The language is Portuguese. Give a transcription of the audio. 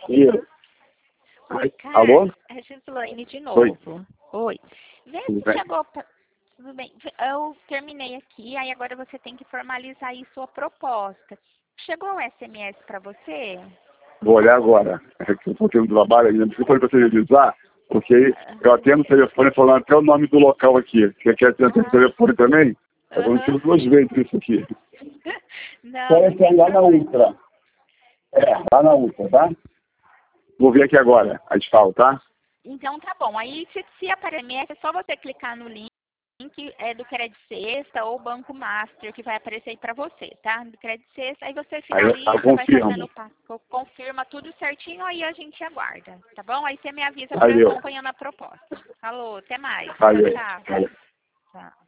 E, Oi, alô? é Gislaine de novo. Oi. Oi. Vê Tudo se bem? chegou. Tudo bem. Eu terminei aqui, aí agora você tem que formalizar aí sua proposta. Chegou o SMS para você? Vou olhar agora. É que eu estou tendo trabalho ainda. Não foi para você revisar, porque eu atendo o telefone falando até o nome do local aqui. Você quer atender o telefone também? Aconteceu 2 vezes isso aqui. Não, Pode não ser tem lá na problema. Ultra. Lá na Ultra, tá? Vou ver aqui agora. A gente fala, tá? Então tá bom. Aí se aparecer, é só você clicar no link do Crédito Sexta ou Banco Master, que vai aparecer aí para você, tá? Do Crédito Sexta, aí você Aí eu finaliza, vai fazendo confirmo. o passo, confirma tudo certinho, aí a gente aguarda, tá bom? Aí você me avisa para Valeu. acompanhando a proposta. Falou, até mais. Tchau, Valeu. tchau. Valeu. Tchau.